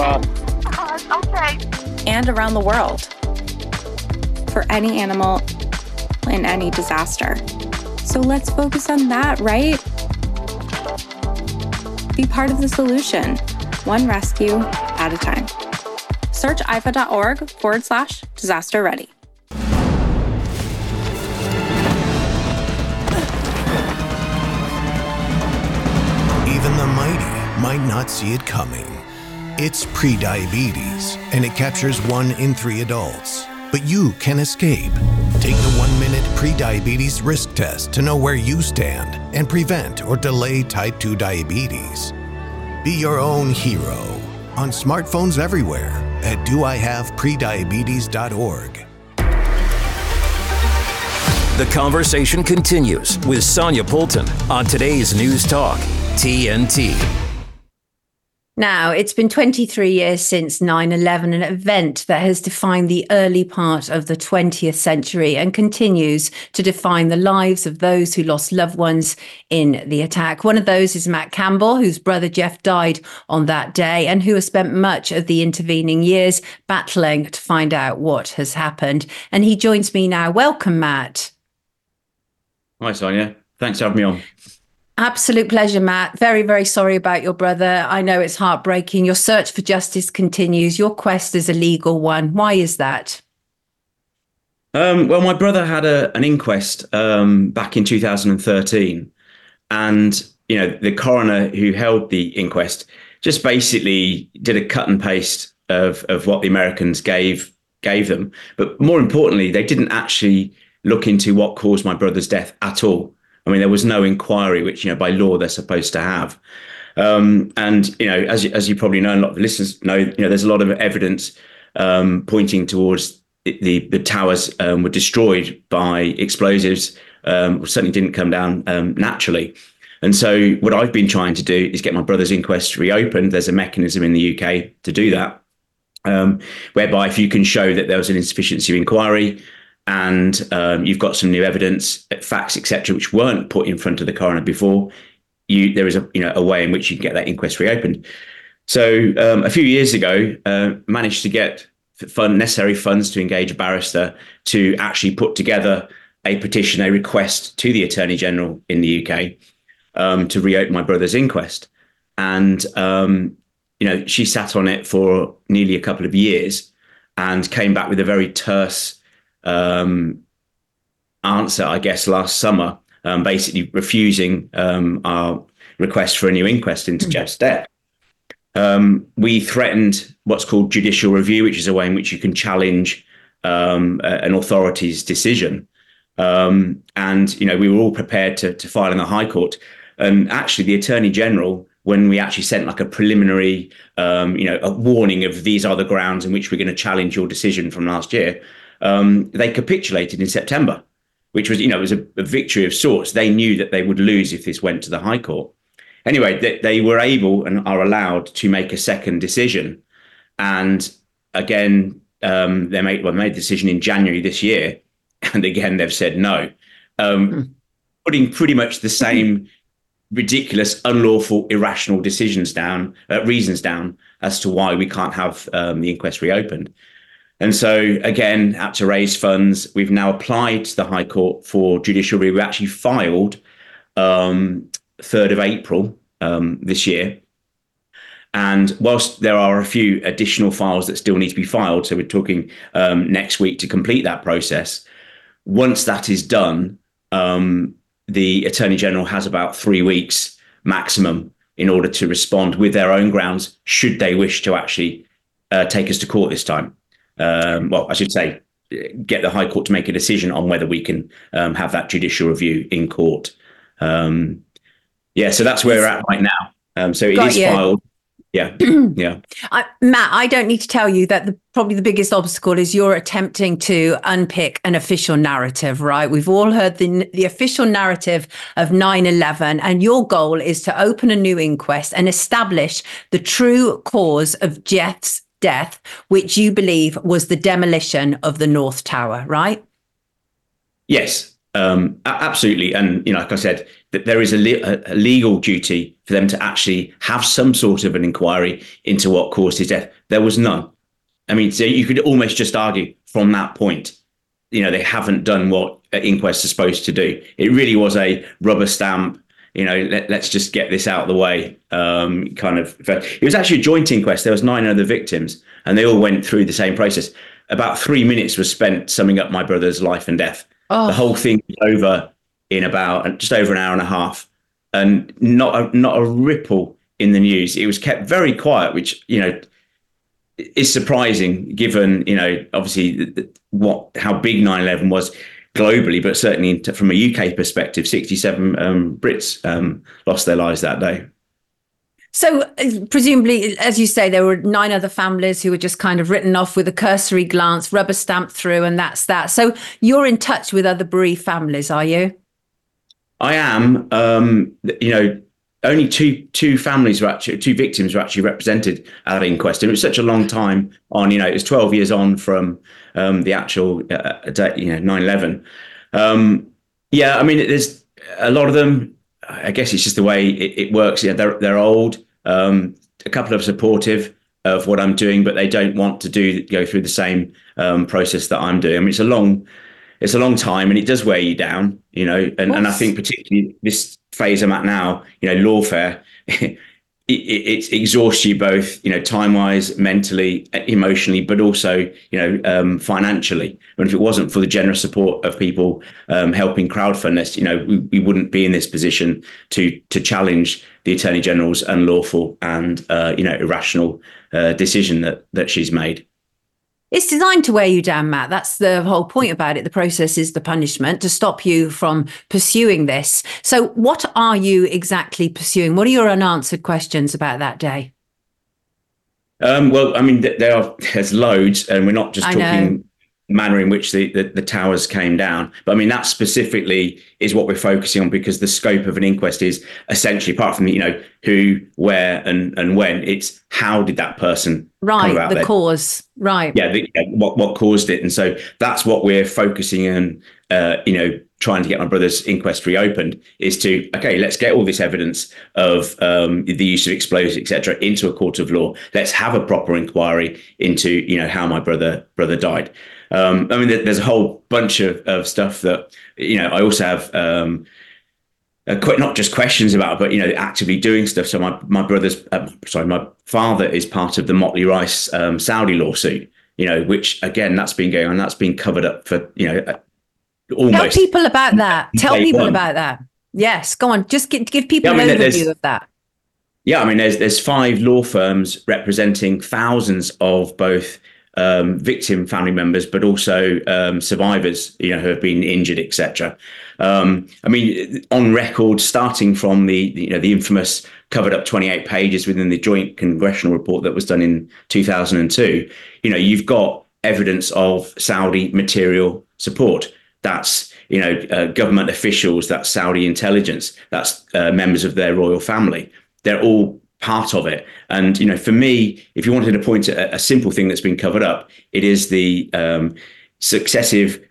okay. And around the world. For any animal in any disaster. So let's focus on that, right? Be part of the solution, one rescue at a time. Search ifa.org/disaster ready. Even the mighty might not see it coming. It's prediabetes, and it captures 1 in 3 adults. But you can escape. Take the 1-minute prediabetes risk test to know where you stand and prevent or delay type 2 diabetes. Be your own hero on smartphones everywhere at doihaveprediabetes.org. The conversation continues with Sonia Poulton on today's News Talk, TNT. Now, it's been 23 years since 9/11, an event that has defined the early part of the 20th century and continues to define the lives of those who lost loved ones in the attack. One of those is Matt Campbell, whose brother Jeff died on that day and who has spent much of the intervening years battling to find out what has happened. And he joins me now. Welcome, Matt. Hi, Sonia. Thanks for having me on. Absolute pleasure, Matt. Very, very sorry about your brother. I know it's heartbreaking. Your search for justice continues. Your quest is a legal one. Why is that? Well, my brother had an inquest back in 2013. And, the coroner who held the inquest just basically did a cut and paste of what the Americans gave them. But more importantly, they didn't actually look into what caused my brother's death at all. I mean, there was no inquiry, which, by law, they're supposed to have. And, as you probably know, a lot of the listeners know, there's a lot of evidence pointing towards the towers were destroyed by explosives, certainly didn't come down naturally. And so what I've been trying to do is get my brother's inquest reopened. There's a mechanism in the UK to do that, whereby if you can show that there was an insufficiency of inquiry, and you've got some new evidence, facts, etc., which weren't put in front of the coroner before, there is a way in which you can get that inquest reopened. So a few years ago, managed to get necessary funds to engage a barrister to actually put together a petition, a request to the Attorney General in the UK to reopen my brother's inquest. And she sat on it for nearly a couple of years and came back with a very terse answer, I guess, last summer, basically refusing our request for a new inquest into Jeff's death. We threatened what's called judicial review, which is a way in which you can challenge an authority's decision. And we were all prepared to file in the High Court. And actually, the Attorney General, when we actually sent like a preliminary, a warning of these are the grounds in which we're going to challenge your decision from last year, they capitulated in September, which was, it was a victory of sorts. They knew that they would lose if this went to the High Court. Anyway, they were able and are allowed to make a second decision. And again, they made a decision in January this year. And again, they've said no, putting pretty much the same ridiculous, unlawful, irrational reasons down as to why we can't have the inquest reopened. And so, again, had to raise funds. We've now applied to the High Court for judicial review. We actually filed 3rd of April this year. And whilst there are a few additional files that still need to be filed, so we're talking next week to complete that process. Once that is done, the Attorney General has about 3 weeks maximum in order to respond with their own grounds, should they wish to actually take us to court this time. Well, I should say, get the High Court to make a decision on whether we can have that judicial review in court. So that's where we're at right now. So it is filed. Yeah. Yeah. Matt, I don't need to tell you that probably the biggest obstacle is you're attempting to unpick an official narrative, right? We've all heard the official narrative of 9/11, and your goal is to open a new inquest and establish the true cause of Jeff's death, which you believe was the demolition of the North Tower, right? Yes, absolutely. And, like I said, that there is a legal duty for them to actually have some sort of an inquiry into what caused his death. There was none. I mean, so you could almost just argue from that point, they haven't done what an inquest is supposed to do. It really was a rubber stamp, let's just get this out of the way. It was actually a joint inquest. There was 9 other victims and they all went through the same process. About 3 minutes was spent summing up my brother's life and death. Oh. The whole thing was over in about just over an hour and a half, and not a ripple in the news. It was kept very quiet, which, is surprising given, obviously how big 9/11 was globally, but certainly from a UK perspective, 67 Brits lost their lives that day. So presumably, as you say, there were 9 other families who were just kind of written off with a cursory glance, rubber stamped through, and that's that. So you're in touch with other bereaved families, are you? I am. only two families were actually, two victims were actually represented at that inquest. And it was such a long time on, it was 12 years on from the actual date, 9/11. There's a lot of them. I guess it's just the way it works. They're old. A couple are supportive of what I'm doing, but they don't want to go through the same process that I'm doing. I mean, it's a long time, and it does wear you down, and I think particularly this phase I'm at now, lawfare, it exhausts you both, time-wise, mentally, emotionally, but also, financially. And if it wasn't for the generous support of people helping crowdfund this, we wouldn't be in this position to challenge the Attorney General's unlawful and, irrational decision that she's made. It's designed to wear you down, Matt. That's the whole point about it. The process is the punishment to stop you from pursuing this. So what are you exactly pursuing? What are your unanswered questions about that day? There's loads, and we're not just talking manner in which the towers came down. But I mean, that specifically is what we're focusing on, because the scope of an inquest is essentially, apart from, who, where and when, it's how did that person come about the cause. Right. Yeah. What caused it. And so that's what we're focusing on, trying to get my brother's inquest reopened, is to, let's get all this evidence of the use of explosives, etc., into a court of law. Let's have a proper inquiry into, how my brother died. There's a whole bunch of stuff that, I also have not just questions about, but, actively doing stuff. So my father is part of the Motley Rice Saudi lawsuit, which, again, that's been going on. That's been covered up for, almost. Tell people about that. Tell people about that. Yes, go on. Just give people an overview of that. Yeah, there's 5 law firms representing thousands of both victim family members, but also survivors, who have been injured, etc. On record, starting from the infamous covered up 28 pages within the joint congressional report that was done in 2002, you've got evidence of Saudi material support. That's, government officials, that's Saudi intelligence, that's members of their royal family. They're all part of it. And, for me, if you wanted to point at a simple thing that's been covered up, it is the successive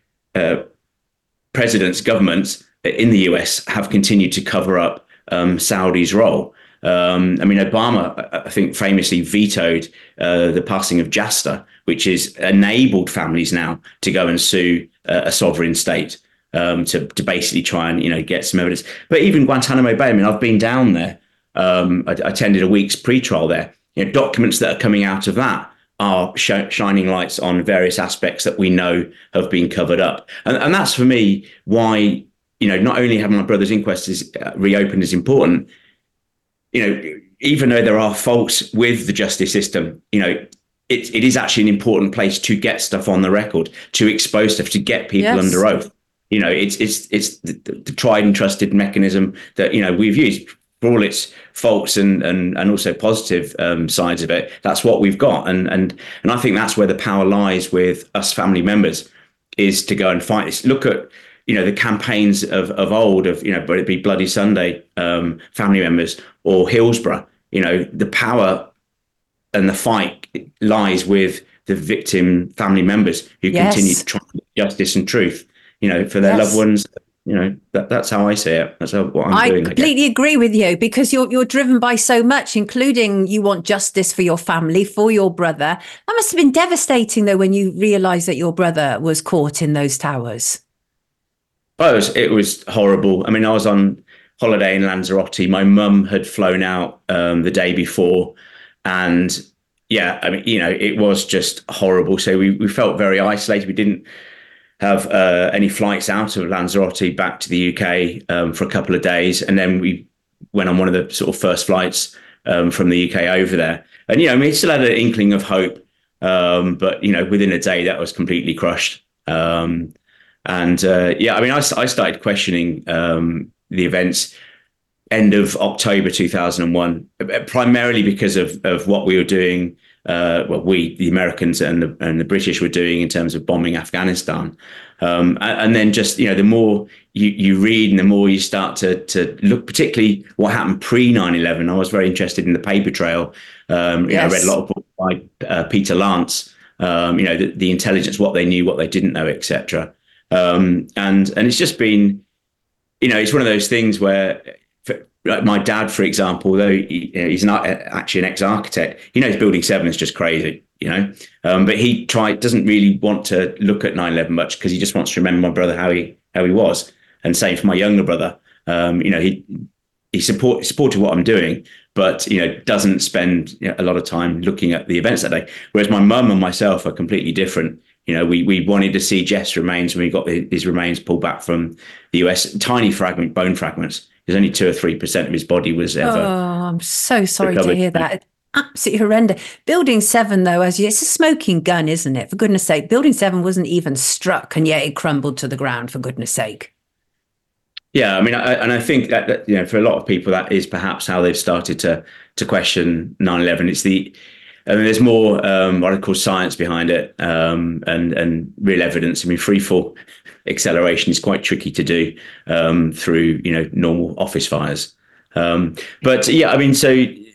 presidents, governments in the US have continued to cover up Saudi's role. Obama, I think, famously vetoed the passing of JASTA, which has enabled families now to go and sue a sovereign state to basically try and, get some evidence. But even Guantanamo Bay, I've been down there. I attended a week's pre-trial there. Documents that are coming out of that are shining lights on various aspects that we know have been covered up. And that's, for me, why, not only having my brother's inquest is reopened is important, even though there are faults with the justice system, it is actually an important place to get stuff on the record, to expose stuff, to get people under oath. It's the tried and trusted mechanism that, we've used. For all its faults and also positive sides of it, that's what we've got. And I think that's where the power lies with us family members, is to go and fight this. Look at, the campaigns of old, of, whether it be Bloody Sunday family members or Hillsborough, the power and the fight lies with the victim family members who continue to try to get justice and truth, for their loved ones. That's how I see it. That's what I'm doing. I completely agree with you, because you're driven by so much, including you want justice for your family, for your brother. That must have been devastating, though, when you realised that your brother was caught in those towers. Oh, it was horrible. I was on holiday in Lanzarote. My mum had flown out the day before, and it was just horrible. So we felt very isolated. We didn't have any flights out of Lanzarote back to the UK for a couple of days. And then we went on one of the sort of first flights from the UK over there. And, we still had an inkling of hope. But, within a day that was completely crushed. I started questioning the events end of October 2001, primarily because of what we were doing. The Americans and the British were doing in terms of bombing Afghanistan. And then just, the more you read and the more you start to look, particularly what happened pre 9/11. I was very interested in the paper trail. I read a lot of books by Peter Lance, the intelligence, what they knew, what they didn't know, etc. And it's just been, it's one of those things where, like my dad, for example, though he's not actually an ex-architect, he knows Building 7 is just crazy, but he doesn't really want to look at 9/11 much because he just wants to remember my brother how he was. And same for my younger brother. He supported what I'm doing, but doesn't spend a lot of time looking at the events that day. Whereas my mum and myself are completely different. We wanted to see Jeff's remains when we got his remains pulled back from the US. Tiny bone fragments. There's only 2 or 3% of his body was ever. Oh, I'm so sorry recovered. to hear that. Absolutely horrendous. Building 7, though, it's a smoking gun, isn't it? For goodness sake, Building 7 wasn't even struck, and yet it crumbled to the ground. For goodness sake. Yeah, I mean, I think that for a lot of people, that is perhaps how they've started to question 9/11. There's more what I call science behind it, and real evidence. I mean, freefall acceleration is quite tricky to do through normal office fires. But yeah, I mean, so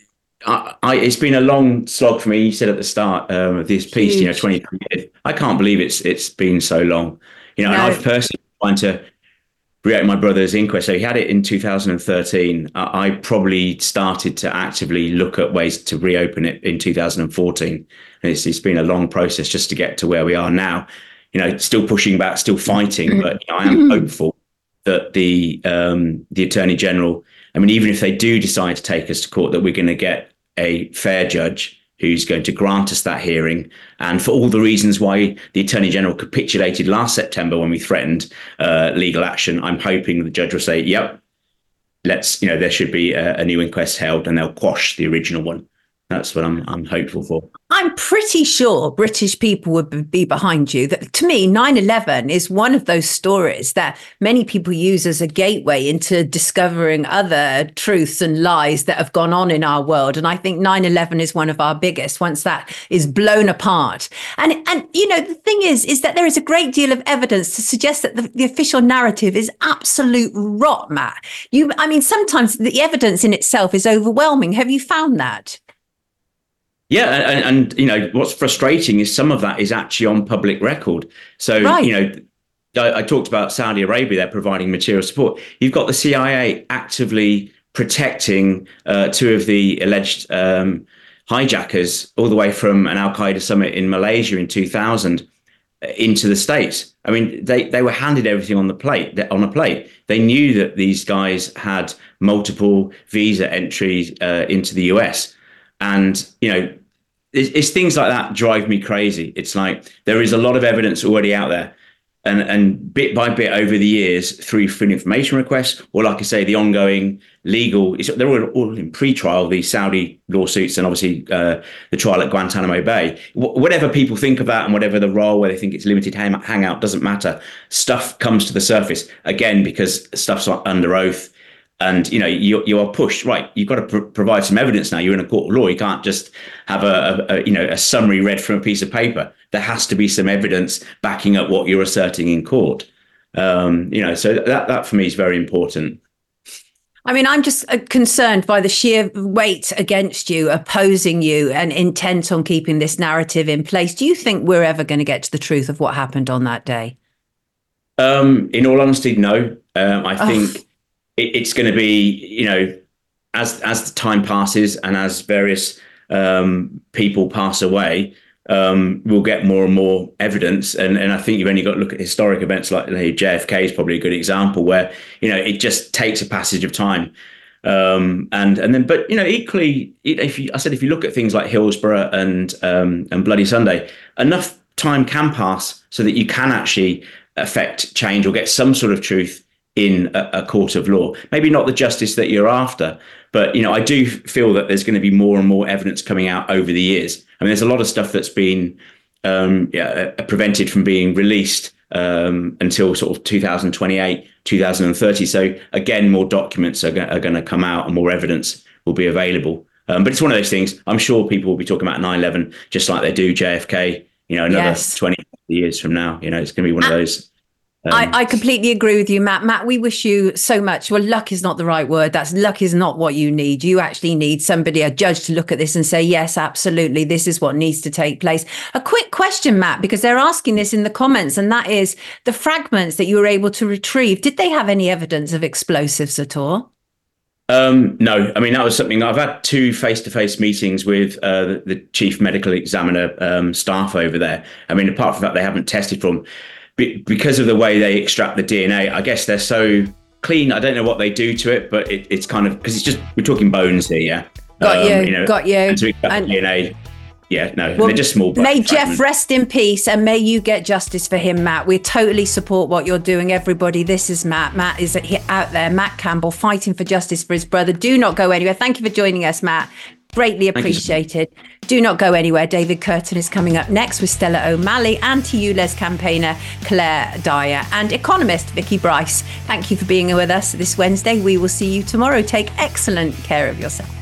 it's been a long slog for me. You said at the start of this piece, 23 years. I can't believe it's been so long. And I've personally been trying to reopen my brother's inquest. So he had it in 2013. I probably started to actively look at ways to reopen it in 2014. And it's been a long process just to get to where we are now. Still pushing back, still fighting, but I am hopeful that the Attorney General, I mean, even if they do decide to take us to court, that we're going to get a fair judge who's going to grant us that hearing. And for all the reasons why the Attorney General capitulated last September when we threatened legal action, I'm hoping the judge will say, yep, there should be a new inquest held, and they'll quash the original one. That's what I'm hopeful for. I'm pretty sure British people would be behind you. That, to me, 9/11 is one of those stories that many people use as a gateway into discovering other truths and lies that have gone on in our world. And I think 9/11 is one of our biggest, once that is blown apart. And the thing is that there is a great deal of evidence to suggest that the official narrative is absolute rot, Matt. Sometimes the evidence in itself is overwhelming. Have you found that? Yeah, and what's frustrating is some of that is actually on public record. So, right. I talked about Saudi Arabia, they're providing material support. You've got the CIA actively protecting 2 of the alleged hijackers all the way from an Al-Qaeda summit in Malaysia in 2000 into the States. I mean, they were handed everything on a plate. They knew that these guys had multiple visa entries into the US. And, it's things like that drive me crazy. It's like there is a lot of evidence already out there. And bit by bit over the years, through freedom of information requests, or like I say, the ongoing legal, they're all in pre-trial, these Saudi lawsuits, and obviously the trial at Guantanamo Bay. Whatever people think of that and whatever the role, where they think it's limited hangout, doesn't matter. Stuff comes to the surface, again, because stuff's under oath. And, you are pushed, right? You've got to provide some evidence now. You're in a court of law. You can't just have a summary read from a piece of paper. There has to be some evidence backing up what you're asserting in court. So that for me is very important. I mean, I'm just concerned by the sheer weight against you, opposing you, and intent on keeping this narrative in place. Do you think we're ever going to get to the truth of what happened on that day? In all honesty, no. I think it's going to be, as the time passes and as various people pass away, we'll get more and more evidence. And I think you've only got to look at historic events like JFK is probably a good example where, it just takes a passage of time. But equally, if you look at things like Hillsborough and Bloody Sunday, enough time can pass so that you can actually affect change or get some sort of truth in a court of law. Maybe not the justice that you're after, but I do feel that there's going to be more and more evidence coming out over the years. I mean, there's a lot of stuff that's been prevented from being released until sort of 2028, 2030. So again, more documents are going to come out and more evidence will be available. But it's one of those things. I'm sure people will be talking about 9/11 just like they do JFK, another 20 years from now. It's going to be one of those. I completely agree with you, Matt. Matt, we wish you so much. Well, luck is not the right word. Luck is not what you need. You actually need somebody, a judge, to look at this and say, yes, absolutely, this is what needs to take place. A quick question, Matt, because they're asking this in the comments, and that is the fragments that you were able to retrieve. Did they have any evidence of explosives at all? No, I mean, that was something I've had 2 face-to-face meetings with the chief medical examiner staff over there. I mean, apart from that, they haven't tested from. Because of the way they extract the DNA, I guess they're so clean. I don't know what they do to it, but it's kind of, because we're talking bones here, yeah? Got you. And to extract DNA, they're just small. May Jeff rest in peace, and may you get justice for him, Matt. We totally support what you're doing, everybody. This is Matt. Matt is out there, Matt Campbell, fighting for justice for his brother. Do not go anywhere. Thank you for joining us, Matt. Greatly appreciated. Do not go anywhere. David Curtin is coming up next with Stella O'Malley, anti-ULEZ campaigner Claire Dyer, and economist Vicky Bryce. Thank you for being with us this Wednesday. We will see you tomorrow. Take excellent care of yourself.